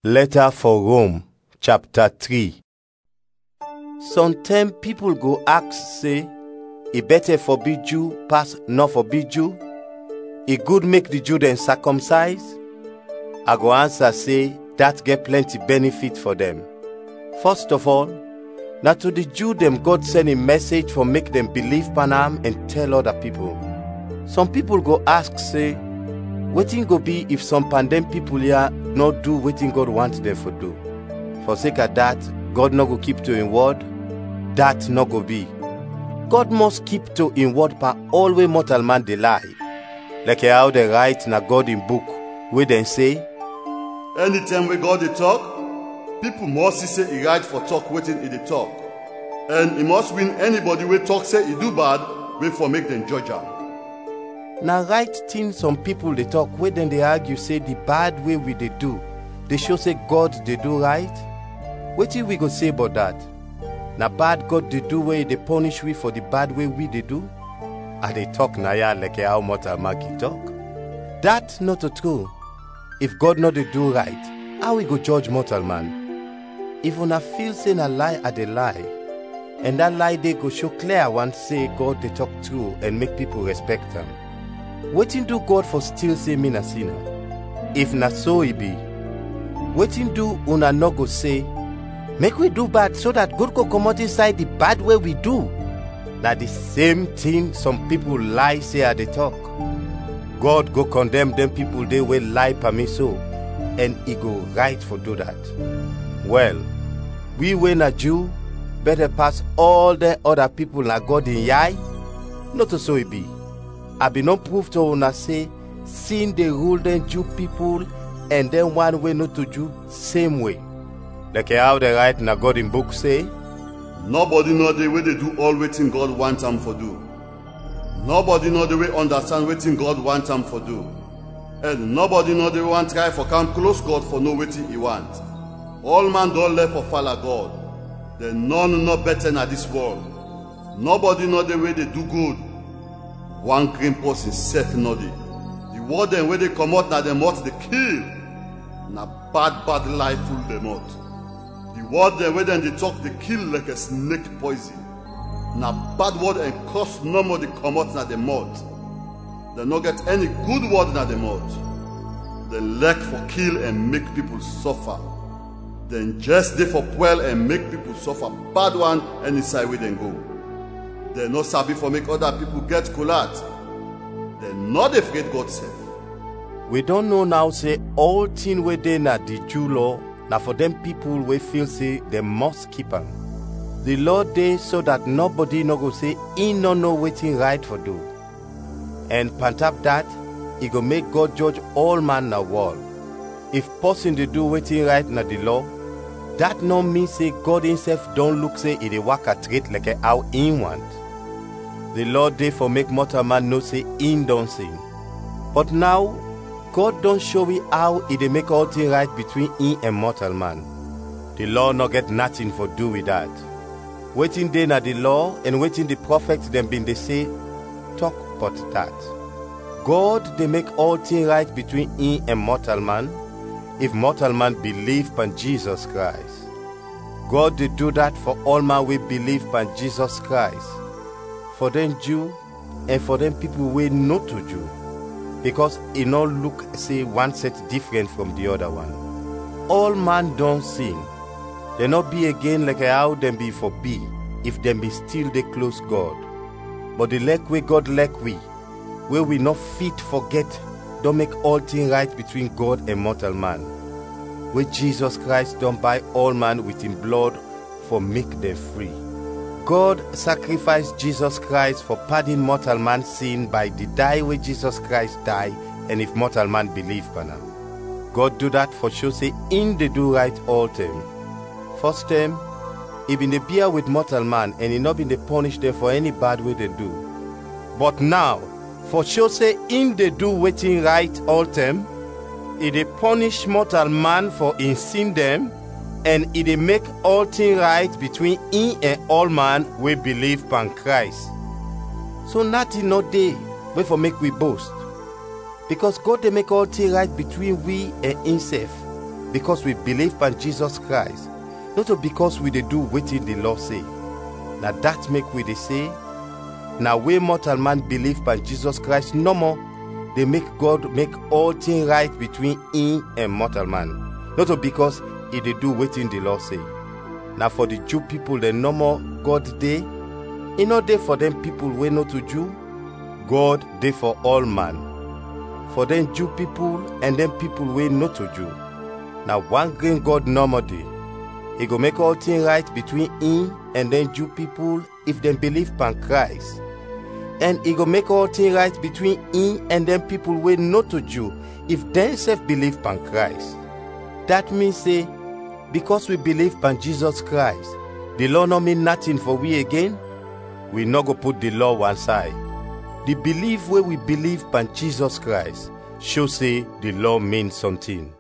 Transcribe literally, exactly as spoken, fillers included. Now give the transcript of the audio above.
Letter for Rome, chapter three. Sometimes people go ask say, e better for be Jew pass not for be Jew? E good make the Jew then circumcise? I go answer say, that get plenty benefit for them. First of all, now to the Jew them God send a message for make them believe Panam and tell other people. Some people go ask say, wetin go be if some pandem people here not do wetin God want them for do? For sake of that, God no go keep to him word? That no go be. God must keep to him word pa all way mortal man dey lie. Like how they write na God in book, where they say, anytime we God dey talk, people must see say he right for talk wetin he dey talk. And he must win anybody wey talk say he do bad, wey for make them judge am. Na right thing some people dey talk wey dem dey argue say the bad way we dey do dey show say God dey do right? Wetin we go say about that? Na bad God dey do wey dey punish we for the bad way we dey do? I dey talk na ya like how mortal man talk. That not true. If God no dey do right, how we go judge mortal man? If una feel say na lie I dey lie, and that lie dey go show clear one say God dey talk true and make people respect am. Wetin do God for still say me na sinner? If na so e be, wetin do una no go say, make we do bad so that God go comot inside the bad way we do? Na the same thing some people lie say I dey talk. God go condemn them people dey wey lie per me so, and he go right for do that. Well, we wey na Jew better pass all the other people na God in yai? Not so e be. I be not proof to una say sin dey rule them Jew people and then one way not to Jew same way. Like how they write na God in book say, nobody know the way they do all wetin God want am for do. Nobody know the way understand wetin God want am for do. And nobody know the way want try for come close God for know wetin he want. All man don left for follow God. Then none no better na this world. Nobody know the way they do good. One green person self know dey. The word dem wey they come out na dem out they kill. Na bad bad life full them out. The word dem wey dem dey talk they kill like a snake poison. Na bad word and curse no more they come out na dem mouth. They no get any good word na dem mouth. They lack for kill and make people suffer. Then just dey for well and make people suffer. Bad one any side where dem go. They no sabi for make other people get colat. They not afraid God self. We don't know now say all thing wey dey na the Jew law na for them people wey feel say they must keep am. The law dey so that nobody no go say he no know wetin right for do. And pantap that, he go make God judge all man na world. If person dey do wetin right na the law, that no mean say God himself don't look say he dey waka straight like how he want. The law dey for make mortal man know say he don't sin. But now, God don't show we how he dey make all things right between he and mortal man. The law no get nothing for do with that. Waiting dey na the law and waiting the prophets them been they say, talk but that. God dey make all things right between he and mortal man, if mortal man believe pan Jesus Christ. God dey do that for all man we believe pan Jesus Christ. For them Jew and for them people wey not to Jew, because it no look say one set different from the other one. All man don't sin. They not be again like how them be for be, if them be still they close God. But the like way God like we, where we not fit forget, don't make all things right between God and mortal man. Where Jesus Christ don't buy all man with him blood for make them free. God sacrificed Jesus Christ for pardon mortal man's sin by the die where Jesus Christ died, and if mortal man believe pan am. God do that for show say in they do right all time. First time, he been the bear with mortal man and he not been the punish them for any bad way they do. But now, for show say in they do waiting right all time, he they punish mortal man for in sin them, and he dey make all things right between he and all man we believe pan Christ. So nothing no dey wey for make we boast. Because God dey make all things right between we and himself because we believe in Jesus Christ, not because we dey do wetin the law say. Na that make we dey say, na way mortal man believe in Jesus Christ no more, they make God make all things right between him and mortal man, not because he dey do wetin the law say. Na for the Jew people dem no more God dey, e no dey for them people wey no to Jew. God dey for all man, for them Jew people and them people wey no to Jew. Na one grain God no more dey. He go make all things right between him and them Jew people if them believe in Christ. And he go make all things right between him and them people wey no to Jew if them self believe in Christ. That means say, because we believe in Jesus Christ, the law no mean nothing for we again. We no go put the law one side. The belief where we believe in Jesus Christ show say the law means something.